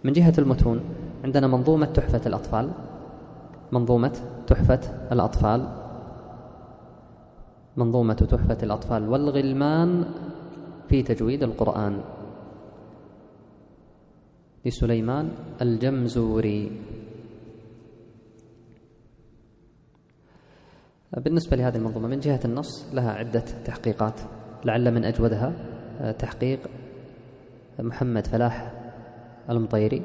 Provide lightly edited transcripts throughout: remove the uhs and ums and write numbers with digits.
من جهة المتون عندنا منظومة تحفة الأطفال، منظومة تحفة الأطفال، منظومة تحفة الأطفال والغلمان في تجويد القرآن لسليمان الجمزوري. بالنسبة لهذه المنظومة من جهة النص لها عدة تحقيقات، لعل من أجودها تحقيق محمد فلاح المطيري،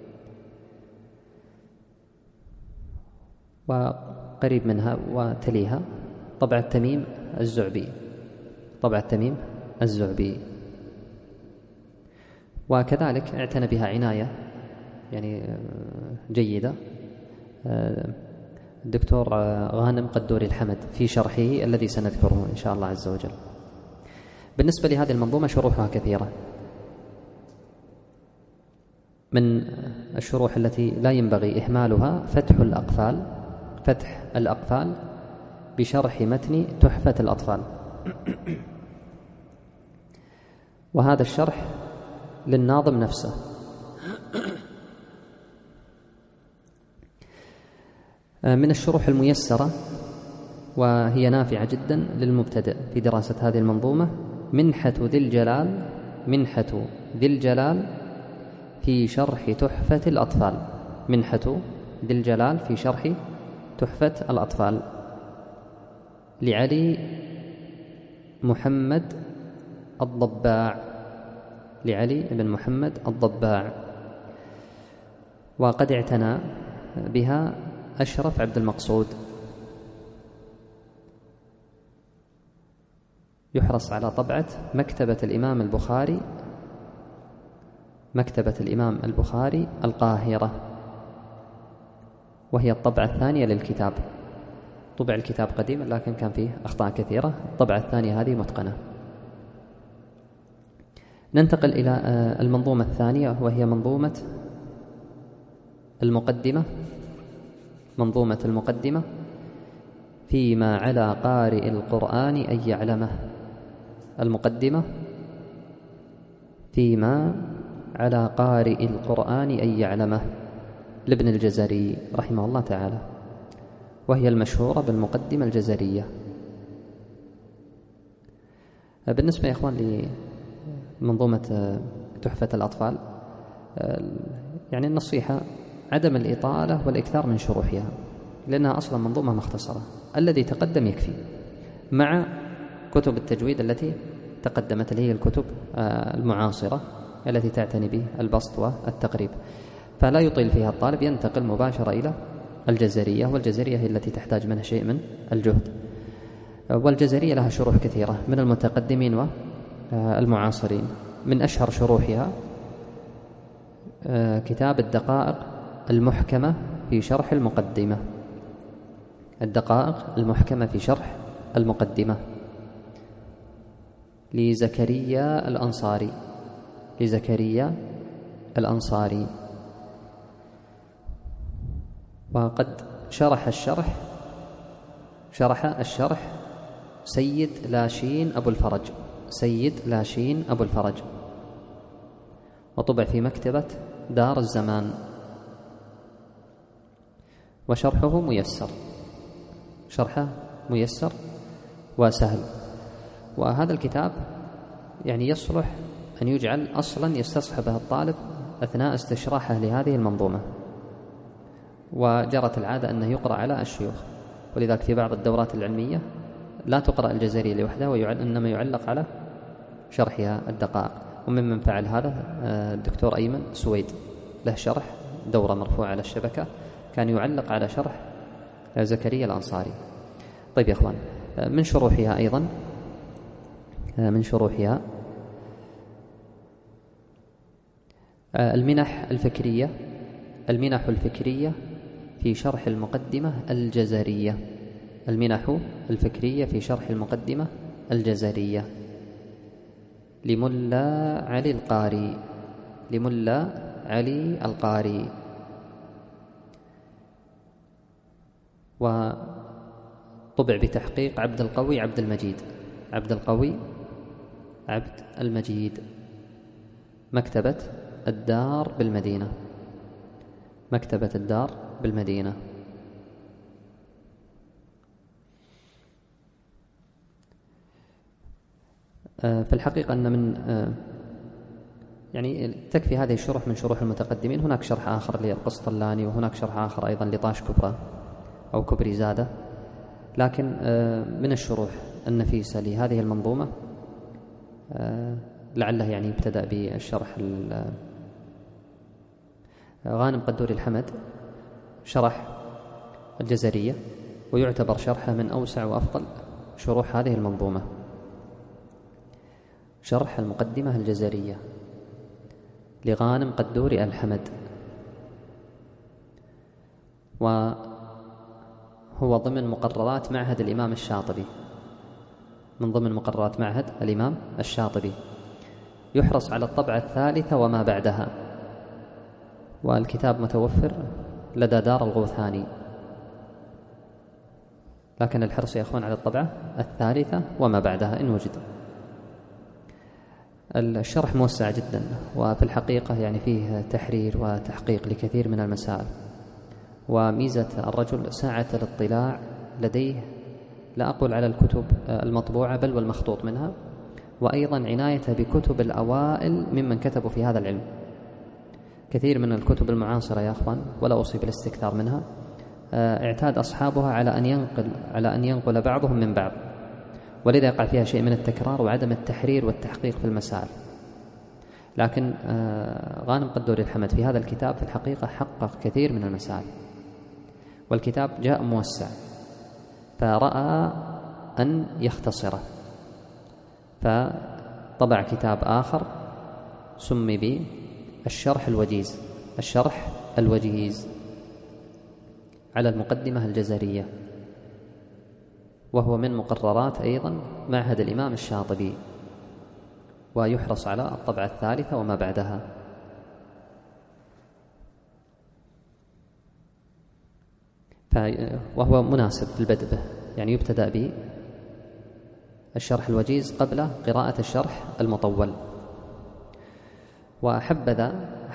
وقريب منها وتليها طبع التميم الزعبي، طبع التميم الزعبي. وكذلك اعتنى بها عناية يعني جيدة الدكتور غانم قدوري الحمد في شرحه الذي سنذكره إن شاء الله عز وجل. بالنسبة لهذه المنظومة شروحها كثيرة، من الشروح التي لا ينبغي إهمالها فتح الأقفال بشرح متن تحفة الأطفال، وهذا الشرح للناظم نفسه. من الشروح الميسرة وهي نافعة جدا للمبتدئ في دراسة هذه المنظومة منحة ذي الجلال في شرح تحفة الأطفال، منحة ذي الجلال في شرح تحفة الأطفال لعلي محمد الضباع، لعلي بن محمد الضباع. وقد اعتنى بها أشرف عبد المقصود. يحرص على طبعة مكتبة الإمام البخاري القاهرة، وهي الطبعة الثانية للكتاب. طبع الكتاب قديما لكن كان فيه أخطاء كثيرة، الطبعة الثانية هذه متقنة. ننتقل إلى المنظومة الثانية وهي منظومة المقدمة فيما على قارئ القرآن أن يعلمه، المقدمة فيما على قارئ القرآن أن يعلمه لابن الجزري رحمه الله تعالى، وهي المشهورة بالمقدمة الجزرية. بالنسبة يا إخوان لمنظومة تحفة الأطفال، يعني النصيحة عدم الإطالة والإكثار من شروحها، لأنها أصلا منظومة مختصرة، الذي تقدم يكفي، مع كتب التجويد التي تقدمت اللي هي الكتب المعاصرة التي تعتني بالبسط والتقريب، فلا يطيل فيها الطالب، ينتقل مباشرة إلى الجزرية، والجزرية هي التي تحتاج منها شيء من الجهد. والجزرية لها شروح كثيرة من المتقدمين والمعاصرين. من أشهر شروحها كتاب الدقائق المحكمة في شرح المقدمة، الدقائق المحكمة في شرح المقدمة لزكريا الأنصاري. وقد شرح الشرح سيد لاشين أبو الفرج، وطبع في مكتبة دار الزمان، وشرحه ميسر وسهل. وهذا الكتاب يعني يصلح أن يجعل أصلا يستصحبه الطالب أثناء استشراحه لهذه المنظومة، وجرت العادة أنه يقرأ على الشيوخ، ولذلك في بعض الدورات العلمية لا تقرأ الجزرية لوحدها وإنما يعلق على شرحها الدقائق. وممن فعل هذا الدكتور أيمن سويد، له شرح دورة مرفوعة على الشبكة، كان يعلق على شرح زكريا الأنصاري. طيب يا أخوان، من شروحها أيضا المنح الفكرية في شرح المقدمة الجزرية، المنح الفكرية في شرح المقدمة الجزرية لملا علي القاري. وطبع بتحقيق عبد القوي عبد المجيد، مكتبة الدار بالمدينة. مكتبة الدار بالمدينة. في الحقيقة أن من يعني تكفي هذه الشروح من شروح المتقدمين. هناك شرح آخر للقسطلاني، وهناك شرح آخر أيضا لطاش كبرى أو كبري زادة. لكن من الشروح النفيسة لهذه المنظومة لعله يعني ابتدأ بالشرح غانم قدوري الحمد، شرح الجزرية، ويعتبر شرحه من أوسع وأفضل شروح هذه المنظومة. شرح المقدمة الجزرية لغانم قدوري الحمد، وهو ضمن مقررات معهد الإمام الشاطبي، من ضمن مقررات معهد الإمام الشاطبي. يحرص على الطبعة الثالثة وما بعدها، والكتاب متوفر لدى دار الغوثاني، لكن الحرص يا أخوان على الطبعة الثالثة وما بعدها إن وجد. الشرح موسع جدا، وفي الحقيقة يعني فيه تحرير وتحقيق لكثير من المسائل. وميزة الرجل سعة الاطلاع لديه، لا أقول على الكتب المطبوعة بل والمخطوط منها، وأيضا عنايته بكتب الأوائل ممن كتبوا في هذا العلم. كثير من الكتب المعاصرة يا أخوان، ولا أوصي بالاستكثار منها، اعتاد أصحابها على أن ينقل بعضهم من بعض، ولذا يقع فيها شيء من التكرار وعدم التحرير والتحقيق في المسائل. لكن غانم قدوري الحمد في هذا الكتاب في الحقيقة حقق كثير من المسائل، والكتاب جاء موسع، فرأى أن يختصره، فطبع كتاب آخر سمي بالشرح الوجيز، الشرح الوجيز على المقدمة الجزرية، وهو من مقررات أيضا معهد الإمام الشاطبي، ويحرص على الطبعة الثالثة وما بعدها. وهو مناسب في البدء به، يعني يبتدأ بالشرح الوجيز قبل قراءة الشرح المطول. وحبذا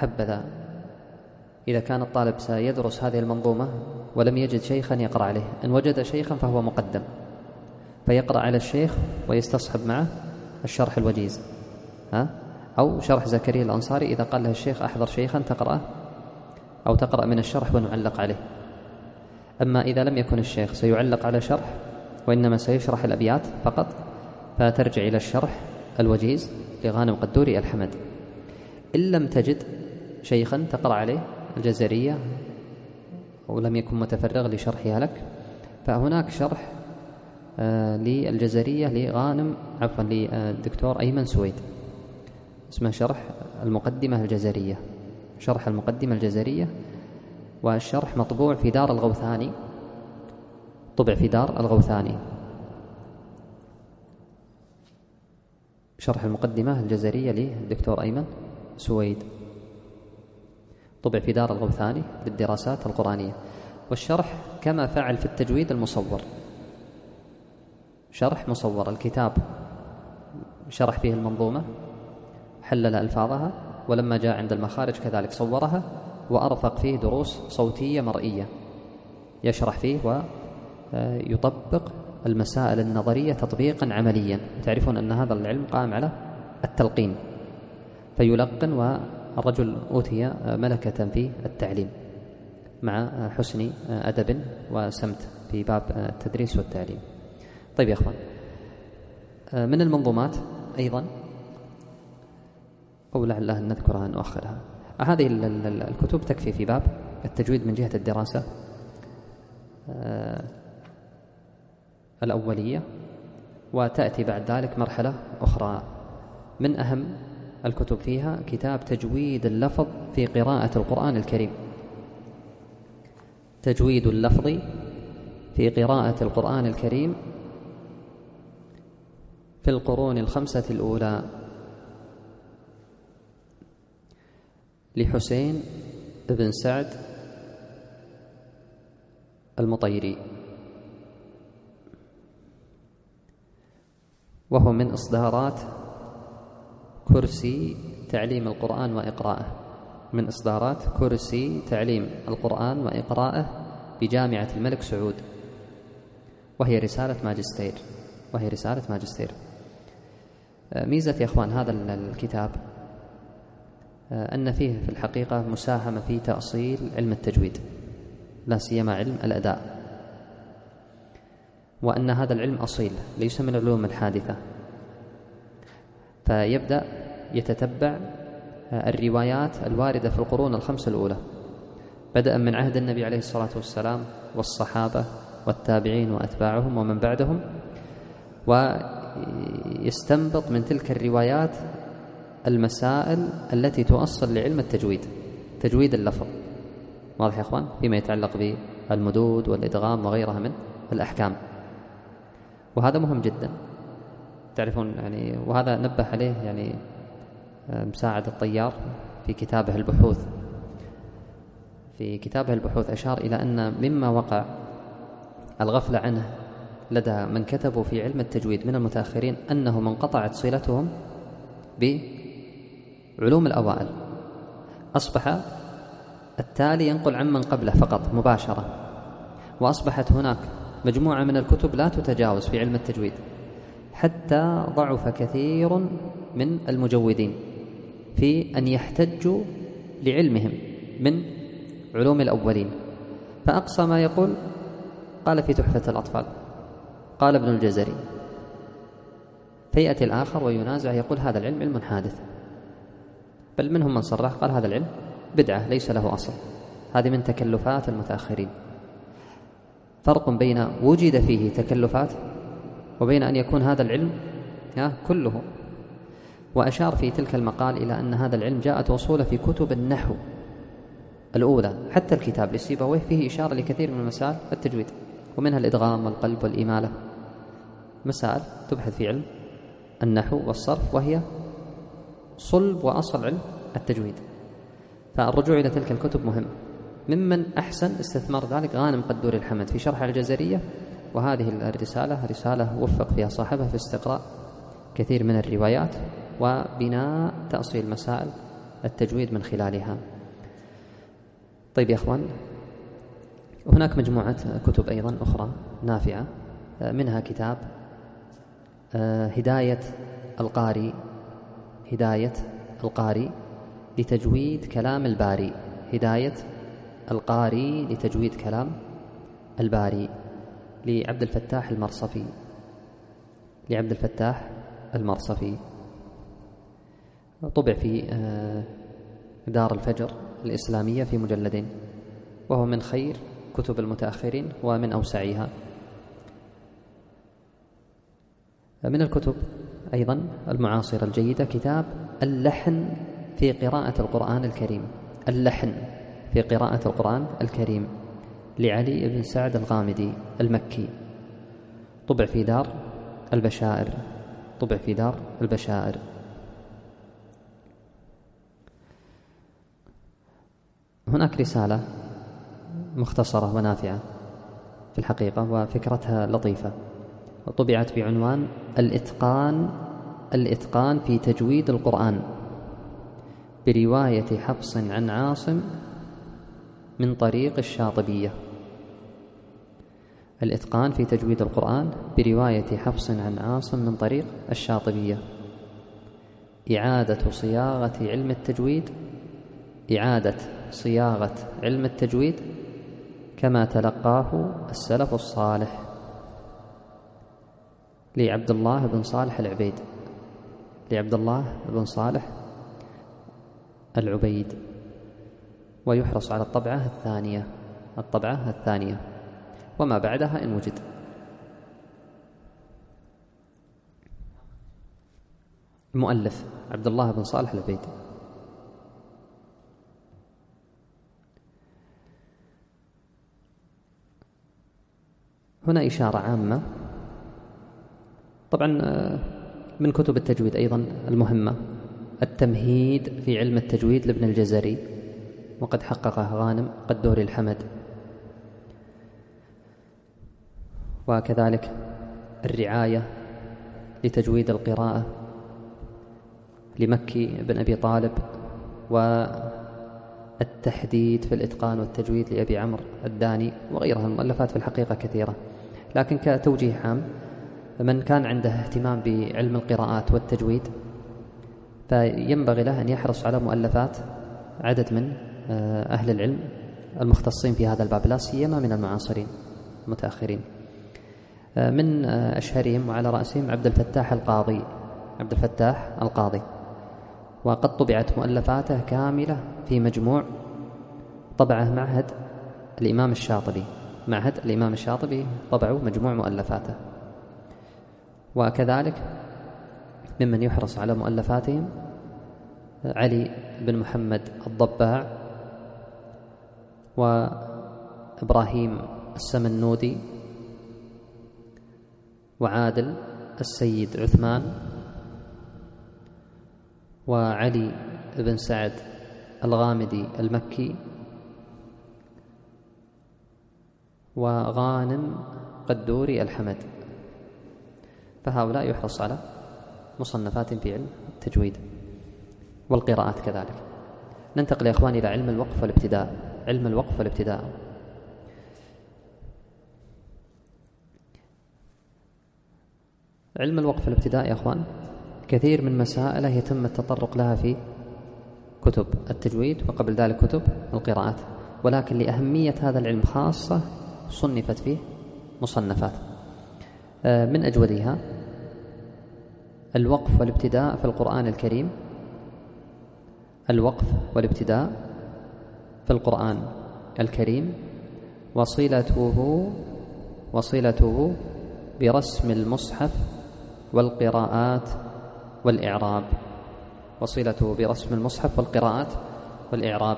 إذا كان الطالب سيدرس هذه المنظومة ولم يجد شيخا يقرأ عليه، إن وجد شيخا فهو مقدم، فيقرأ على الشيخ ويستصحب معه الشرح الوجيز، أو شرح زكريا الأنصاري إذا قال له الشيخ أحضر شيخا تقرأه أو تقرأ من الشرح ونعلق عليه. أما إذا لم يكن الشيخ سيعلق على شرح وإنما سيشرح الأبيات فقط، فترجع إلى الشرح الوجيز لغانم قدوري الحمد. إن لم تجد شيخا تقرأ عليه الجزرية ولم يكن متفرغ لشرحها لك، فهناك شرح للجزرية للدكتور أيمن سويد، اسمه شرح المقدمة الجزرية، شرح المقدمة الجزرية، والشرح مطبوع في دار الغوثاني، طبع في دار الغوثاني. شرح المقدمة الجزرية للدكتور أيمن سويد طبع في دار الغوثاني للدراسات القرآنية. والشرح كما فعل في التجويد المصور، شرح مصور، الكتاب شرح فيه المنظومة، حلل ألفاظها، ولما جاء عند المخارج كذلك صورها، وأرفق فيه دروس صوتية مرئية يشرح فيه ويطبق المسائل النظرية تطبيقا عمليا. تعرفون أن هذا العلم قائم على التلقين، فيلقن، والرجل أوتي ملكة في التعليم مع حسن أدب وسمت في باب التدريس والتعليم. طيب يا أخوان، من المنظومات أيضا، أو لعلها أن نذكرها نؤخرها، هذه الكتب تكفي في باب التجويد من جهة الدراسة الأولية، وتأتي بعد ذلك مرحلة أخرى. من أهم الكتب فيها كتاب تجويد اللفظ في قراءة القرآن الكريم، تجويد اللفظ في قراءة القرآن الكريم في القرون الخمسة الأولى، لحسين بن سعد المطيري، وهو من إصدارات كرسي تعليم القرآن وإقراءه. من إصدارات كرسي تعليم القرآن وإقراءه بجامعة الملك سعود، وهي رسالة ماجستير. ميزة يا إخوان هذا الكتاب أن فيه في الحقيقة مساهمة في تأصيل علم التجويد، لا سيما علم الأداء، وأن هذا العلم أصيل ليس من العلوم الحادثة، فيبدأ يتتبع الروايات الواردة في القرون الخمس الأولى، بدءا من عهد النبي عليه الصلاة والسلام والصحابة والتابعين وأتباعهم ومن بعدهم، ويستنبط من تلك الروايات المسائل التي تؤصل لعلم التجويد، تجويد اللفظ، واضح يا إخوان، فيما يتعلق بالمدود والإدغام وغيرها من الأحكام. وهذا مهم جدا تعرفون يعني، وهذا نبه عليه يعني مساعد الطيار في كتابه البحوث أشار إلى أن مما وقع الغفلة عنه لدى من كتبوا في علم التجويد من المتأخرين أنهم انقطعت صلتهم بعلوم الأوائل، أصبح التالي ينقل عمن قبله فقط مباشرة، وأصبحت هناك مجموعة من الكتب لا تتجاوز في علم التجويد، حتى ضعف كثير من المجودين في أن يحتجوا لعلمهم من علوم الأولين. فأقصى ما يقول قال في تحفة الأطفال، قال ابن الجزري، فيأتي الآخر وينازع يقول هذا العلم علم حادث، بل منهم من صرح قال هذا العلم بدعة ليس له أصل. هذه من تكلفات المتأخرين. فرق بين وجد فيه تكلفات وبين أن يكون هذا العلم كله. وأشار في تلك المقال إلى أن هذا العلم جاءت وصوله في كتب النحو الأولى، حتى الكتاب لسيبويه فيه إشارة لكثير من مسائل التجويد، ومنها الإدغام والقلب والإمالة، مسائل تبحث في علم النحو والصرف، وهي صلب وأصل علم التجويد. فالرجوع إلى تلك الكتب مهم. ممن أحسن استثمار ذلك غانم قدور الحمد في شرح الجزرية، وهذه الرسالة رسالة وفق فيها صاحبها في استقراء كثير من الروايات وبناء تأصيل مسائل التجويد من خلالها. طيب يا أخوان، هناك مجموعة كتب أيضا أخرى نافعة، منها كتاب هداية القاري لتجويد كلام الباري، هداية القاري لتجويد كلام الباري لعبد الفتاح المرصفي، طبع في دار الفجر الإسلامية في مجلدين، وهو من خير كتب المتأخرين ومن أوسعها. من الكتب أيضا المعاصرة الجيدة كتاب اللحن في قراءة القرآن الكريم لعلي بن سعد الغامدي المكي، طبع في دار البشائر. هناك رسالة مختصرة ونافعة في الحقيقة، وفكرتها لطيفة، وطبعت بعنوان الإتقان في تجويد القرآن برواية حفص عن عاصم من طريق الشاطبية. الإتقان في تجويد القرآن برواية حفص عن عاصم من طريق الشاطبية، إعادة صياغة علم التجويد كما تلقاه السلف الصالح، لعبد الله بن صالح العبيد، ويحرص على الطبعة الثانية وما بعدها إن وجد. المؤلف عبد الله بن صالح العبيد. هنا إشارة عامة، طبعا من كتب التجويد أيضا المهمة التمهيد في علم التجويد لابن الجزري، وقد حققه غانم قدور الحمد، وكذلك الرعاية لتجويد القراءة لمكي بن أبي طالب التحديد في الإتقان والتجويد لأبي عمرو الداني وغيرها. المؤلفات في الحقيقة كثيرة، لكن كتوجيه عام من كان عنده اهتمام بعلم القراءات والتجويد فينبغي له أن يحرص على مؤلفات عدد من أهل العلم المختصين في هذا الباب، لا سيما من المعاصرين المتأخرين. من أشهرهم وعلى رأسهم عبد الفتاح القاضي، وقد طبعت مؤلفاته كاملة في مجموع طبعه معهد الإمام الشاطبي طبعوا مجموع مؤلفاته. وكذلك ممن يحرص على مؤلفاتهم علي بن محمد الضباع، وإبراهيم السمنودي، وعادل السيد عثمان، وعلي بن سعد الغامدي المكي، وغانم قدوري الحمد. فهؤلاء يحرص على مصنفات في علم التجويد والقراءات كذلك. ننتقل يا إخواني إلى علم الوقف والابتداء. علم الوقف والابتداء علم الوقف والابتداء يا إخوان كثير من مسائله يتم التطرق لها في كتب التجويد وقبل ذلك كتب القراءات، ولكن لأهمية هذا العلم خاصة صنفت فيه مصنفات. من أجودها الوقف والابتداء في القرآن الكريم. الوقف والابتداء في القرآن الكريم وصلته برسم المصحف والقراءات والإعراب. وصلته برسم المصحف والقراءات والإعراب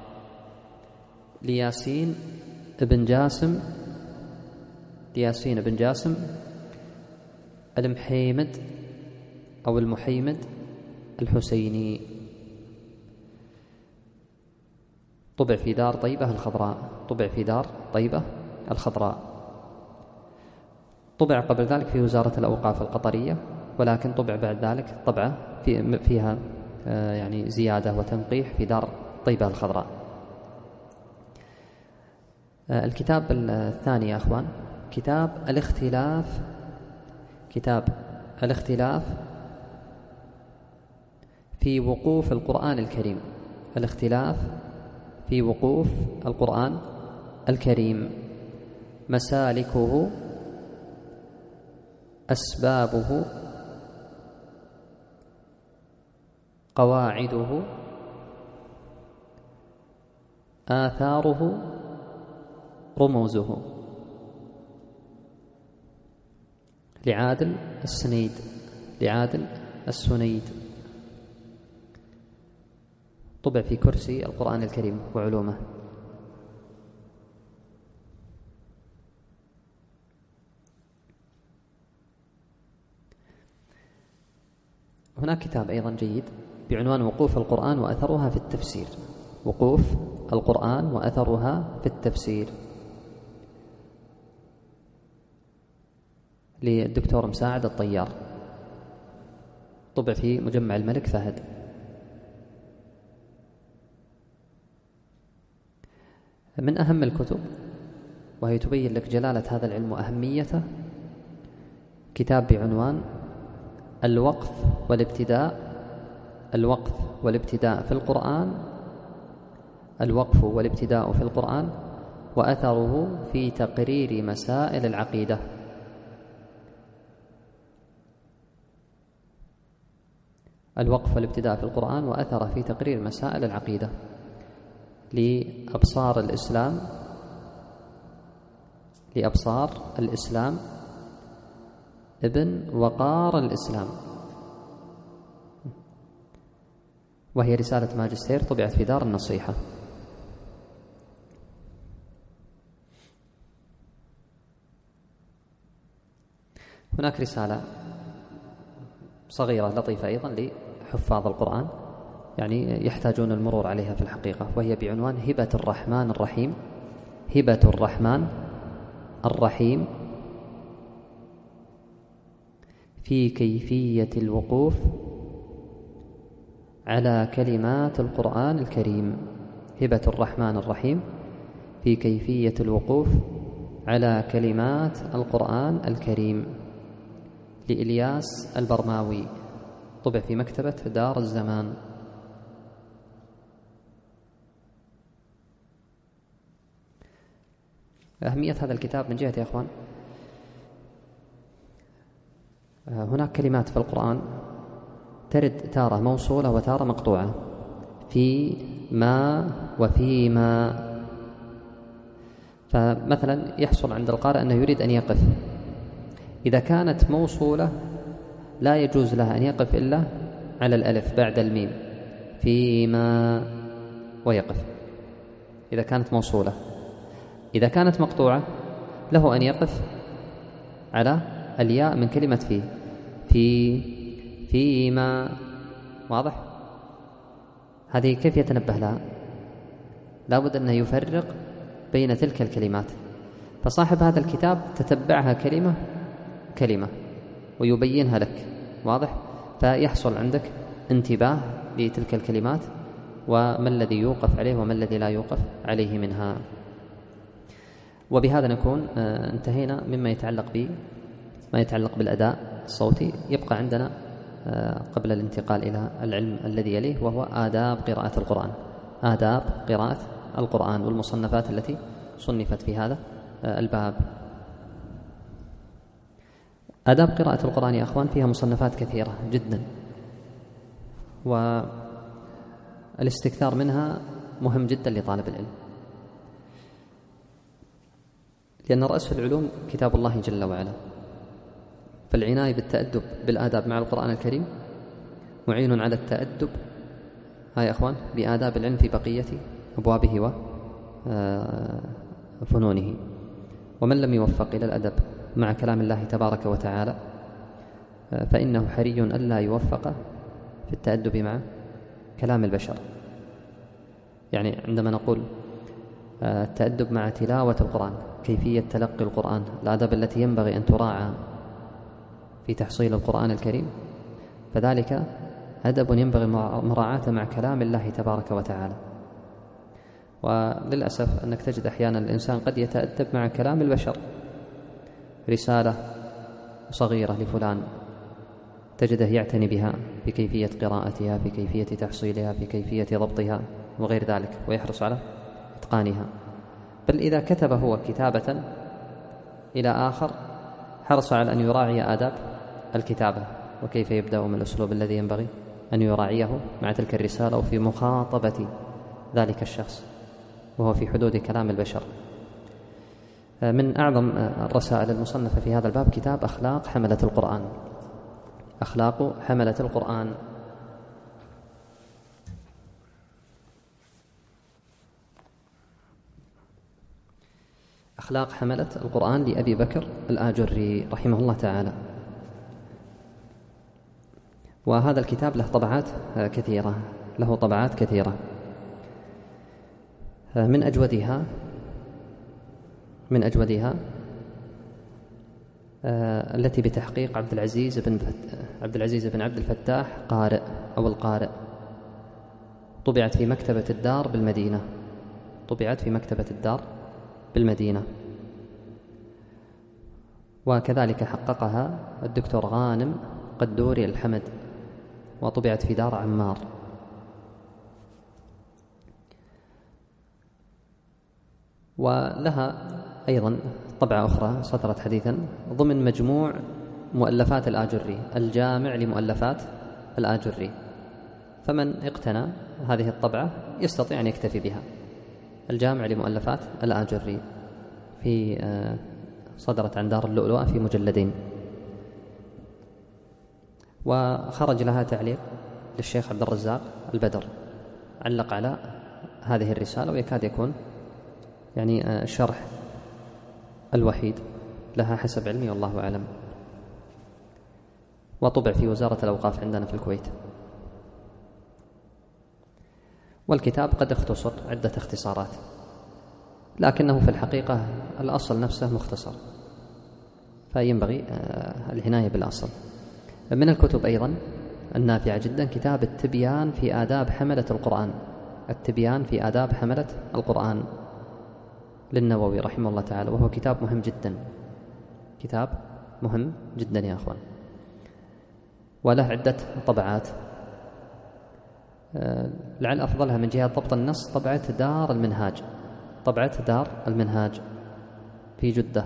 لياسين بن جاسم المحيمد أو المحيمد الحسيني، طبع في دار طيبة الخضراء. طبع قبل ذلك في وزارة الأوقاف القطرية، ولكن طبع بعد ذلك طبعة فيها يعني زيادة وتنقيح في دار طيبة الخضراء. الكتاب الثاني يا أخوان كتاب الاختلاف في وقوف القرآن الكريم. الاختلاف في وقوف القرآن الكريم، مسالكه، أسبابه، قواعده، آثاره، رموزه. لعادل السنيد، طبع في كرسي القرآن الكريم وعلومه. هناك كتاب أيضا جيد بعنوان وقوف القرآن وأثرها في التفسير. وقوف القرآن وأثرها في التفسير للدكتور مساعد الطيار، طبع في مجمع الملك فهد. من أهم الكتب وهي تبين لك جلالة هذا العلم وأهميته كتاب بعنوان الوقف والابتداء في القرآن. الوقف والابتداء في القرآن وأثره في تقرير مسائل العقيدة. الوقف والابتداء في القرآن وأثره في تقرير مسائل العقيدة لأبصار الإسلام ابن وقار الإسلام، وهي رسالة ماجستير طبعت في دار النصيحة. هناك رسالة صغيرة لطيفة أيضا لحفاظ القرآن، يعني يحتاجون المرور عليها في الحقيقة، وهي بعنوان هبة الرحمن الرحيم في كيفية الوقوف على كلمات القرآن الكريم. هبة الرحمن الرحيم في كيفية الوقوف على كلمات القرآن الكريم لإلياس البرماوي، طبع في مكتبة دار الزمان. أهمية هذا الكتاب من جهة يا أخوان، هناك كلمات في القرآن ترد تارة موصولة وتارة مقطوعة، في ما وفي ما. فمثلا يحصل عند القارئ أنه يريد أن يقف، إذا كانت موصولة لا يجوز له أن يقف إلا على الألف بعد الميم، فيما، ويقف إذا كانت موصولة. إذا كانت مقطوعة له أن يقف على الياء من كلمة فيما. واضح؟ هذه كيف يتنبه لها؟ لا بد أنه يفرق بين تلك الكلمات. فصاحب هذا الكتاب تتبعها كلمة كلمة ويبينها لك. واضح؟ فيحصل عندك انتباه لتلك الكلمات وما الذي يوقف عليه وما الذي لا يوقف عليه منها. وبهذا نكون انتهينا مما يتعلق بالأداء الصوتي. يبقى عندنا قبل الانتقال إلى العلم الذي يليه، وهو آداب قراءة القرآن، آداب قراءة القرآن والمصنفات التي صنفت في هذا الباب. آداب قراءة القرآن يا أخوان فيها مصنفات كثيرة جدا، والاستكثار منها مهم جدا لطالب العلم، لأن رأس العلوم كتاب الله جل وعلا. فالعناية بالتأدب بالآداب مع القرآن الكريم معين على التأدب يا أخوان بآداب العلم في بقية أبوابه وفنونه. ومن لم يوفق إلى الأدب مع كلام الله تبارك وتعالى فإنه حري ألا يوفق في التأدب مع كلام البشر. يعني عندما نقول التأدب مع تلاوة القرآن، كيفية تلقي القرآن، الآداب التي ينبغي أن تراعى في تحصيل القرآن الكريم، فذلك أدب ينبغي مراعاته مع كلام الله تبارك وتعالى. وللأسف أنك تجد أحيانا الإنسان قد يتأدب مع كلام البشر، رسالة صغيرة لفلان تجده يعتني بها في كيفية قراءتها، في كيفية تحصيلها، في كيفية ضبطها وغير ذلك، ويحرص على إتقانها. بل إذا كتب هو كتابة إلى آخر حرص على أن يراعي آداب الكتابة وكيف يبدأ من الأسلوب الذي ينبغي أن يراعيه مع تلك الرسالة وفي مخاطبة ذلك الشخص، وهو في حدود كلام البشر. من أعظم الرسائل المصنفة في هذا الباب كتاب أخلاق حملة القرآن، أخلاق حملة القرآن. أخلاق حملة القرآن لأبي بكر الآجري رحمه الله تعالى. وهذا الكتاب له طبعات كثيرة، من أجودها التي بتحقيق عبد العزيز بن عبد الفتاح قارئ أو القارئ، طبعت في مكتبة الدار بالمدينة، وكذلك حققها الدكتور غانم قدوري الحمد، وطبعت في دار عمار. ولها أيضا طبعة أخرى صدرت حديثا ضمن مجموع مؤلفات الآجري، الجامع لمؤلفات الآجري. فمن اقتنى هذه الطبعة يستطيع أن يكتفي بها، الجامع لمؤلفات الآجري، في صدرت عن دار اللؤلؤة في مجلدين. وخرج لها تعليق للشيخ عبد الرزاق البدر، علق على هذه الرسالة، ويكاد يكون يعني الشرح الوحيد لها حسب علمي والله أعلم. وطبع في وزارة الأوقاف عندنا في الكويت. والكتاب قد اختصر عدة اختصارات، لكنه في الحقيقة الأصل نفسه مختصر، فينبغي العناية بالأصل. من الكتب أيضا النافعة جدا كتاب التبيان في آداب حملة القرآن التبيان في آداب حملة القرآن للنووي رحمه الله تعالى، وهو كتاب مهم جدا، كتاب مهم جدا يا أخوان، وله عدة طبعات. لعل أفضلها من جهة ضبط النص طبعة دار المنهاج، طبعة دار المنهاج في جدة.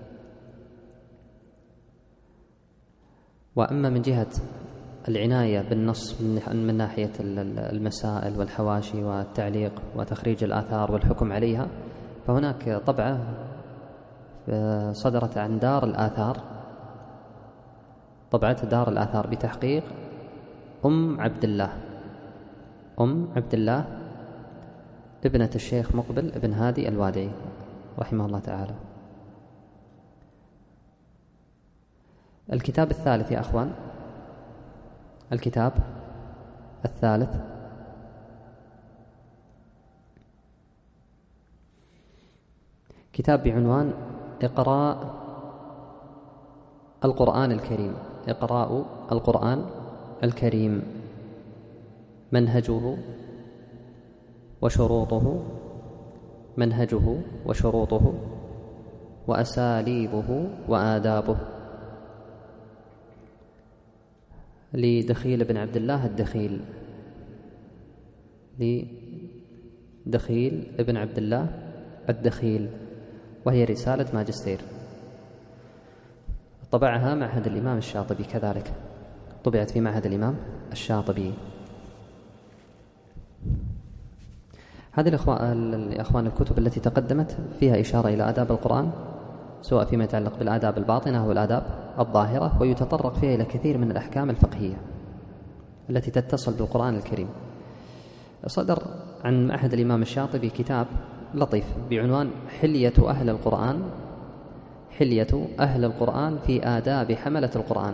وأما من جهة العناية بالنص من ناحية المسائل والحواشي والتعليق وتخريج الآثار والحكم عليها، فهناك طبعة صدرت عن دار الآثار، طبعة دار الآثار بتحقيق أم عبد الله ابنة الشيخ مقبل ابن هادي الوادعي رحمه الله تعالى. الكتاب الثالث يا أخوان، الكتاب الثالث كتاب بعنوان إقراء القرآن الكريم، إقراء القرآن الكريم، منهجه وشروطه وأساليبه وآدابه، لدخيل بن عبد الله لدخيل ابن عبد الله الدخيل، وهي رسالة ماجستير. طبعها معهد الإمام الشاطبي، كذلك طبعت في معهد الإمام الشاطبي. هذه الأخوان الكتب التي تقدمت فيها إشارة إلى آداب القرآن، سواء فيما يتعلق بالآداب الباطنة أو الآداب الظاهرة، ويتطرق فيها إلى كثير من الأحكام الفقهية التي تتصل بالقرآن الكريم. صدر عن معهد الإمام الشاطبي كتاب لطيف بعنوان حلية أهل القرآن في آداب حملة القرآن،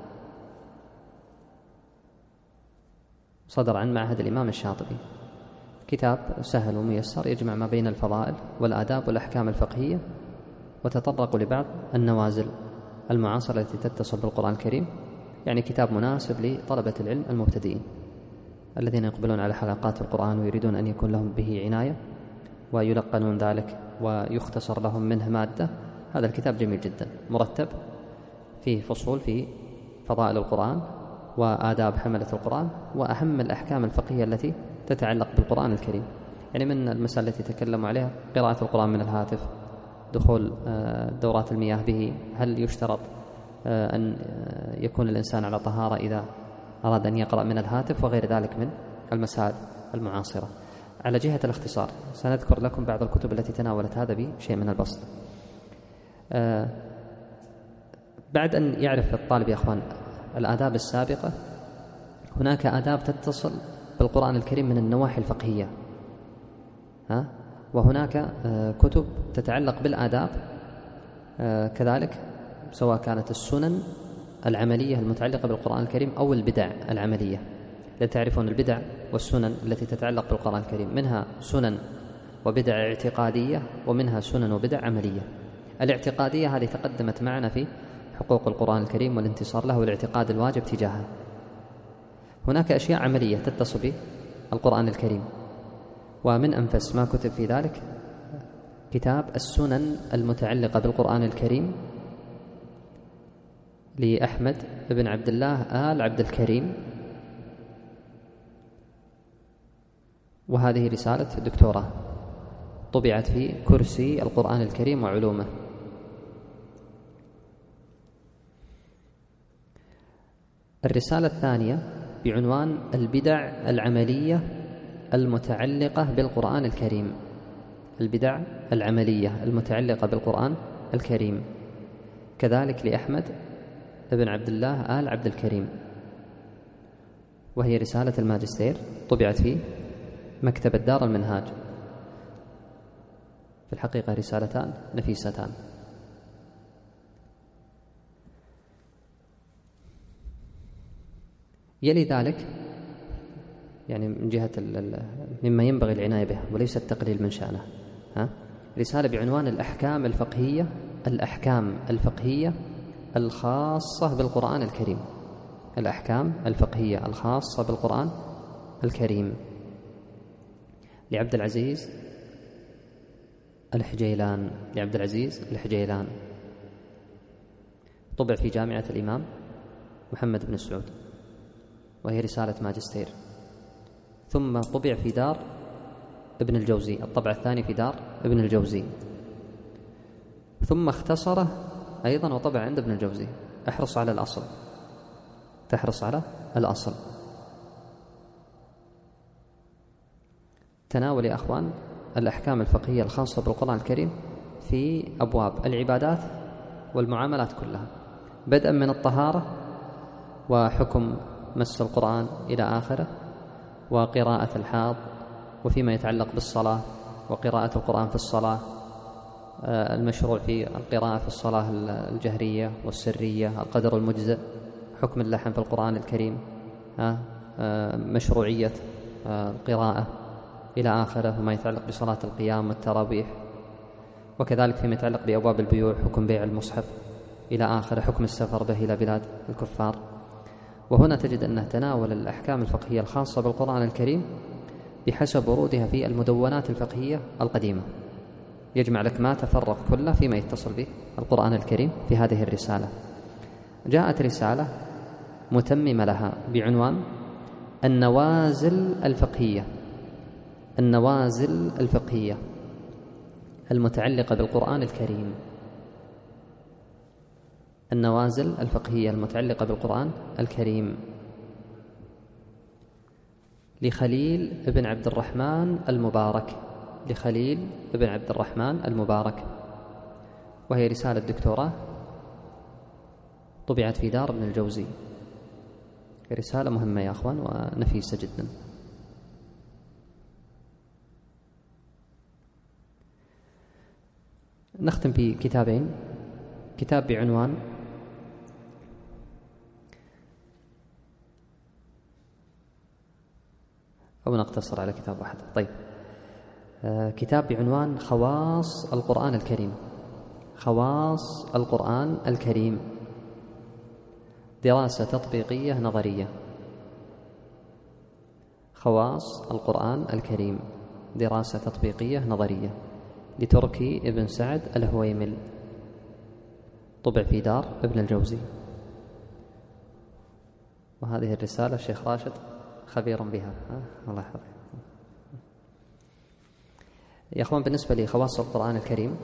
صدر عن معهد الإمام الشاطبي، كتاب سهل وميسر يجمع ما بين الفضائل والآداب والأحكام الفقهية، وتطرق لبعض النوازل المعاصرة التي تتصل بالقرآن الكريم. يعني كتاب مناسب لطلبة العلم المبتدئين الذين يقبلون على حلقات القرآن ويريدون أن يكون لهم به عناية ويلقنون ذلك ويختصر لهم منه مادة. هذا الكتاب جميل جدا، مرتب، فيه فصول في فضائل القرآن وآداب حملة القرآن وأهم الأحكام الفقهية التي تتعلق بالقرآن الكريم. يعني من المسائل التي تكلموا عليها قراءة القرآن من الهاتف، دخول دورات المياه به، هل يشترط أن يكون الإنسان على طهارة إذا أراد أن يقرأ من الهاتف، وغير ذلك من المسائل المعاصرة. على جهة الاختصار سنذكر لكم بعض الكتب التي تناولت هذا بشيء من البسط. بعد أن يعرف الطالب يا أخوان الآداب السابقة، هناك آداب تتصل بالقرآن الكريم من النواحي الفقهية، وهناك كتب تتعلق بالآداب كذلك، سواء كانت السنن العملية المتعلقة بالقرآن الكريم أو البدع العملية. لأن تعرفون البدع والسنن التي تتعلق بالقرآن الكريم منها سنن وبدع اعتقادية، ومنها سنن وبدع عملية. الاعتقادية هذه تقدمت معنا في حقوق القرآن الكريم والانتصار له والاعتقاد الواجب تجاهه. هناك أشياء عملية تتصل بالقرآن الكريم، ومن أنفس ما كتب في ذلك كتاب السنن المتعلقة بالقرآن الكريم لأحمد بن عبد الله آل عبد الكريم، وهذه رسالة دكتوراه طبعت في كرسي القرآن الكريم وعلومه. الرسالة الثانية بعنوان البدع العملية المتعلقة بالقرآن الكريم، البدع العملية المتعلقة بالقرآن الكريم، كذلك لأحمد بن عبد الله آل عبد الكريم، وهي رسالة الماجستير طبعت في مكتبة دار المنهاج. في الحقيقة رسالتان نفيستان. يلي ذلك يعني من جهة مما ينبغي العناية به وليس التقليل من شأنه، رسالة بعنوان الأحكام الفقهية الخاصة بالقرآن الكريم، الأحكام الفقهية الخاصة بالقرآن الكريم. لعبد العزيز الحجيلان، طبع في جامعة الإمام محمد بن سعود، وهي رسالة ماجستير. ثم طبع في دار ابن الجوزي، الطبع الثاني في دار ابن الجوزي، ثم اختصره أيضا وطبع عند ابن الجوزي. تحرص على الأصل. تناول يا أخوان الأحكام الفقهية الخاصة بالقرآن الكريم في أبواب العبادات والمعاملات كلها، بدءا من الطهارة وحكم مس القرآن إلى آخره، وقراءة الحاض، وفيما يتعلق بالصلاة وقراءة القرآن في الصلاة، المشروع في القراءة في الصلاة الجهرية والسرية، القدر المجزئ، حكم اللحن في القرآن الكريم، مشروعية القراءة إلى آخره، وما يتعلق بصلاة القيام والتراويح، وكذلك فيما يتعلق بأبواب البيوع، حكم بيع المصحف إلى آخره، حكم السفر به إلى بلاد الكفار. وهنا تجد أنه تناول الأحكام الفقهية الخاصة بالقرآن الكريم بحسب ورودها في المدونات الفقهية القديمة، يجمع لك ما تفرق كله فيما يتصل به القرآن الكريم في هذه الرسالة. جاءت رسالة متممة لها بعنوان النوازل الفقهية المتعلقة بالقرآن الكريم. النوازل الفقهية المتعلقة بالقرآن الكريم لخليل بن عبد الرحمن المبارك، وهي رسالة دكتوراه طبعت في دار ابن الجوزي. رسالة مهمة يا أخوان ونفيسة جدا. نختم بكتابين، كتاب بعنوان أو نقتصر على كتاب واحد. طيب، كتاب بعنوان خواص القرآن الكريم، دراسة تطبيقية نظرية. خواص القرآن الكريم، دراسة تطبيقية نظرية، لتركي ابن سعد الهويمل، طبع في دار ابن الجوزي. وهذه الرسالة الشيخ راشد خبير بها، الله يحفظه. يا أخوان، بالنسبة لخواص القرآن الكريم،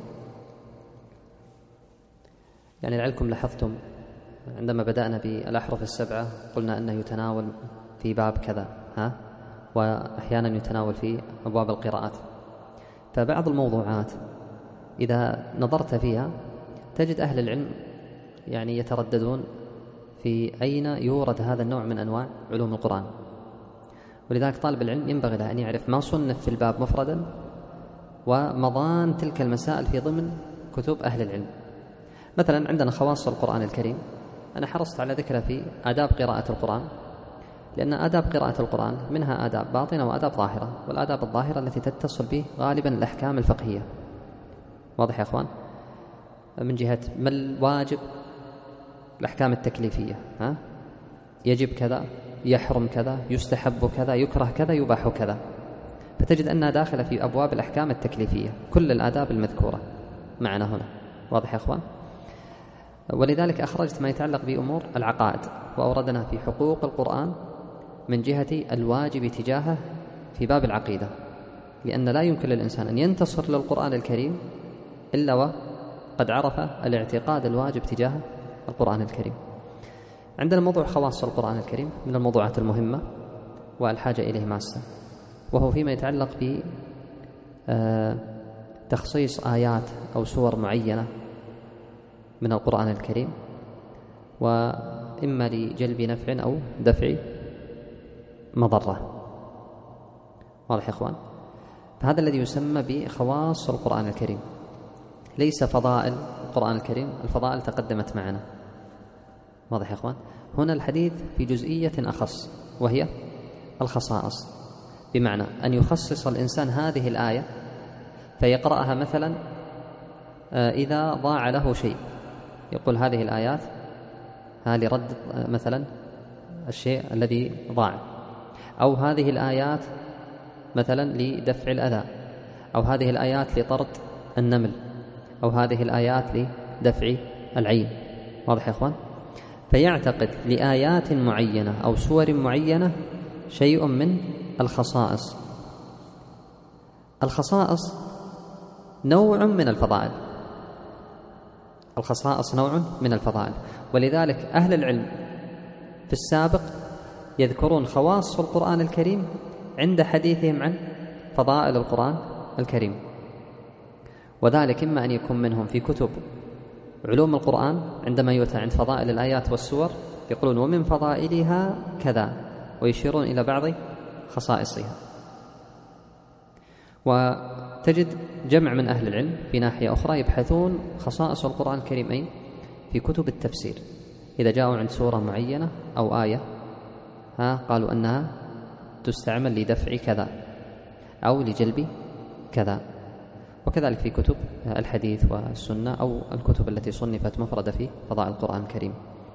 يعني لعلكم لاحظتم عندما بدأنا بالأحرف السبعة قلنا أنه يتناول في باب كذا، وأحيانا يتناول في أبواب القراءات. فبعض الموضوعات إذا نظرت فيها تجد أهل العلم يعني يترددون في أين يورد هذا النوع من أنواع علوم القرآن، ولذلك طالب العلم ينبغي له أن يعرف ما صنف في الباب مفردا ومضان تلك المسائل في ضمن كتب أهل العلم. مثلا عندنا خواص القرآن الكريم، أنا حرصت على ذكرها في آداب قراءة القرآن، لأن آداب قراءة القرآن منها آداب باطنة وآداب ظاهرة، والآداب الظاهرة التي تتصل به غالبا الأحكام الفقهية. واضح يا أخوان؟ من جهة ما الواجب، الأحكام التكليفية، يجب كذا، يحرم كذا، يستحب كذا، يكره كذا، يباح كذا، فتجد أنها داخلة في أبواب الأحكام التكليفية، كل الآداب المذكورة معنا هنا. واضح يا أخوان؟ ولذلك أخرجت ما يتعلق بأمور العقائد وأوردنا في حقوق القرآن من جهة الواجب تجاهه في باب العقيدة، لأن لا يمكن للإنسان أن ينتصر للقرآن الكريم إلا وقد عرف الاعتقاد الواجب تجاه القرآن الكريم. عندنا موضوع خواص القرآن الكريم من الموضوعات المهمة والحاجة إليه ماسة، وهو فيما يتعلق بتخصيص آيات أو سور معينة من القرآن الكريم، وإما لجلب نفع أو دفع مضرة. واضح يا إخوان؟ فهذا الذي يسمى بخواص القرآن الكريم، ليس فضائل القرآن الكريم، الفضائل تقدمت معنا. واضح يا إخوان؟ هنا الحديث في جزئية أخص، وهي الخصائص، بمعنى أن يخصص الإنسان هذه الآية فيقرأها مثلا إذا ضاع له شيء، يقول هذه الآيات لرد مثلا الشيء الذي ضاع، أو هذه الآيات مثلا لدفع الأذى، أو هذه الآيات لطرد النمل، أو هذه الآيات لدفع العين. واضح يا إخوان؟ فيعتقد لآيات معينة أو سور معينة شيء من الخصائص. الخصائص نوع من الفضائل، الخصائص نوع من الفضائل، ولذلك أهل العلم في السابق يذكرون خواص القرآن الكريم عند حديثهم عن فضائل القرآن الكريم، وذلك إما أن يكون منهم في كتب علوم القرآن عندما يؤتى عند فضائل الآيات والسور يقولون ومن فضائلها كذا، ويشيرون إلى بعض خصائصها. وتجد جمع من أهل العلم في ناحية أخرى يبحثون خصائص القرآن الكريم أي في كتب التفسير، إذا جاءوا عند سورة معينة أو آية قالوا أنها تستعمل لدفع كذا أو لجلب كذا. وكذلك في كتب الحديث والسنة أو الكتب التي صنفت مفردة في فضائل القرآن الكريم.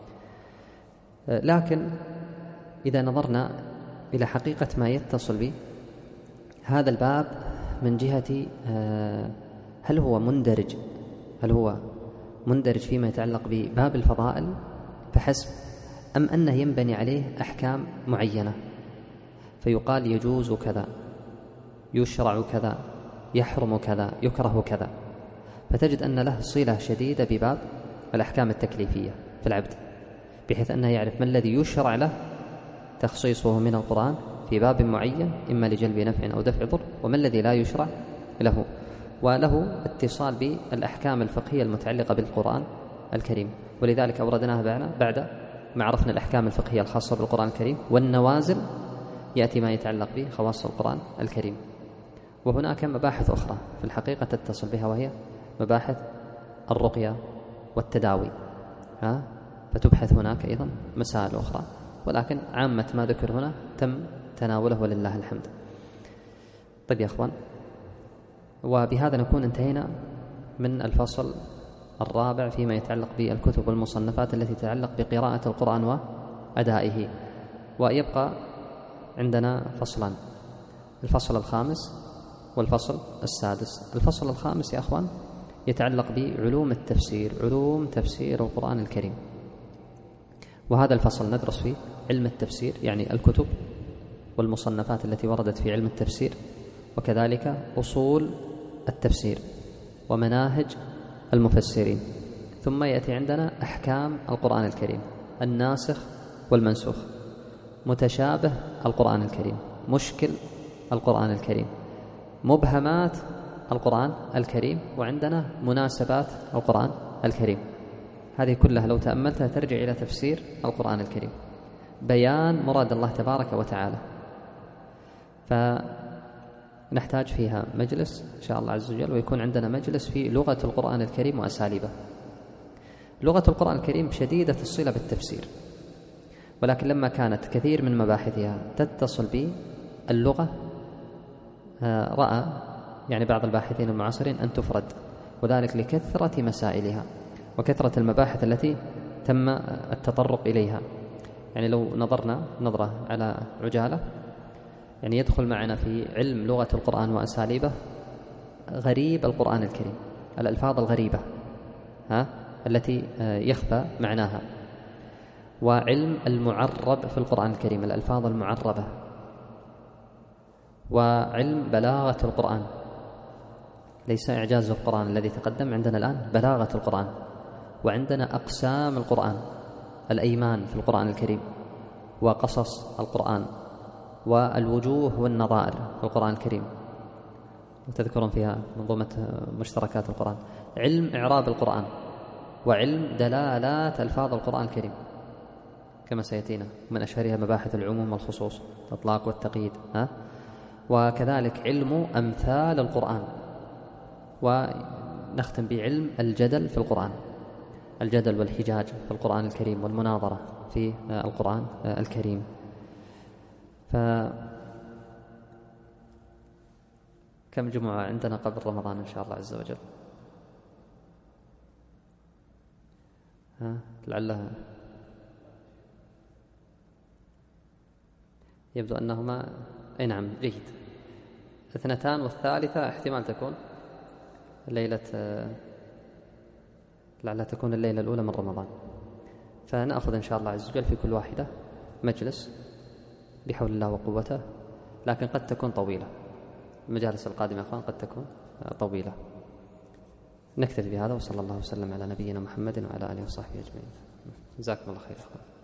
لكن إذا نظرنا إلى حقيقة ما يتصل به هذا الباب من جهة هل هو مندرج فيما يتعلق بباب الفضائل فحسب، أم أنه ينبني عليه أحكام معينة فيقال يجوز كذا، يشرع كذا، يحرم كذا، يكره كذا، فتجد أن له صلة شديدة بباب الأحكام التكليفية في العبد، بحيث أنه يعرف ما الذي يشرع له تخصيصه من القرآن في باب معين إما لجلب نفع أو دفع ضر، وما الذي لا يشرع له، وله اتصال بالأحكام الفقهية المتعلقة بالقرآن الكريم. ولذلك أوردناها بعد ما عرفنا الأحكام الفقهية الخاصة بالقرآن الكريم والنوازل يأتي ما يتعلق بخواص القرآن الكريم. وهناك مباحث أخرى في الحقيقة تتصل بها، وهي مباحث الرقية والتداوي، فتبحث هناك أيضا مسائل أخرى، ولكن عامة ما ذكر هنا تم تناوله ولله الحمد. طيب يا أخوان، وبهذا نكون انتهينا من الفصل الرابع فيما يتعلق بالكتب والمصنفات التي تتعلق بقراءة القرآن وأدائه، ويبقى عندنا فصلان، الفصل الخامس والفصل السادس. الفصل الخامس يا أخوان يتعلق بعلوم التفسير، علوم تفسير القرآن الكريم، وهذا الفصل ندرس فيه علم التفسير، يعني الكتب والمصنفات التي وردت في علم التفسير، وكذلك أصول التفسير ومناهج المفسرين. ثم يأتي عندنا أحكام القرآن الكريم، الناسخ والمنسوخ، متشابه القرآن الكريم، مشكل القرآن الكريم، مبهمات القرآن الكريم، وعندنا مناسبات القرآن الكريم. هذه كلها لو تأملتها ترجع إلى تفسير القرآن الكريم، بيان مراد الله تبارك وتعالى. فنحتاج فيها مجلس إن شاء الله عز وجل، ويكون عندنا مجلس في لغة القرآن الكريم وأساليبه. لغة القرآن الكريم شديدة الصلة بالتفسير، ولكن لما كانت كثير من مباحثها تتصل باللغة رأى يعني بعض الباحثين المعاصرين أن تفرد، وذلك لكثرة مسائلها وكثرة المباحث التي تم التطرق إليها. يعني لو نظرنا نظرة على عجالة، يعني يدخل معنا في علم لغة القرآن وأساليبه غريب القرآن الكريم، الألفاظ الغريبة التي يخفى معناها، وعلم المعرب في القرآن الكريم، الألفاظ المعربة، وعلم بلاغة القرآن، ليس إعجاز القرآن الذي تقدم، عندنا الآن بلاغة القرآن، وعندنا أقسام القرآن، الأيمان في القرآن الكريم، وقصص القرآن، والوجوه والنظائر في القرآن الكريم، وتذكرون فيها منظومة مشتركات القرآن، علم إعراب القرآن، وعلم دلالات ألفاظ القرآن الكريم كما سيأتينا، من أشهرها مباحث العموم والخصوص، الإطلاق والتقييد، وكذلك علم أمثال القرآن، ونختم بعلم الجدل في القرآن، الجدل والحجاج في القرآن الكريم، والمناظرة في القرآن الكريم. كم جمعة عندنا قبل رمضان إن شاء الله عز وجل؟ لعلها يبدو أنهما أي نعم جيد، 2 والثالثة احتمال تكون ليلة، لعلها تكون الليلة الأولى من رمضان. فنأخذ إن شاء الله عز وجل في كل واحدة مجلس بحول الله وقوته، لكن قد تكون طويلة. المجالس القادمة يا أخوان قد تكون طويلة. نكتفي بهذا، وصلى الله وسلم على نبينا محمد وعلى آله وصحبه أجمعين. جزاكم الله خير.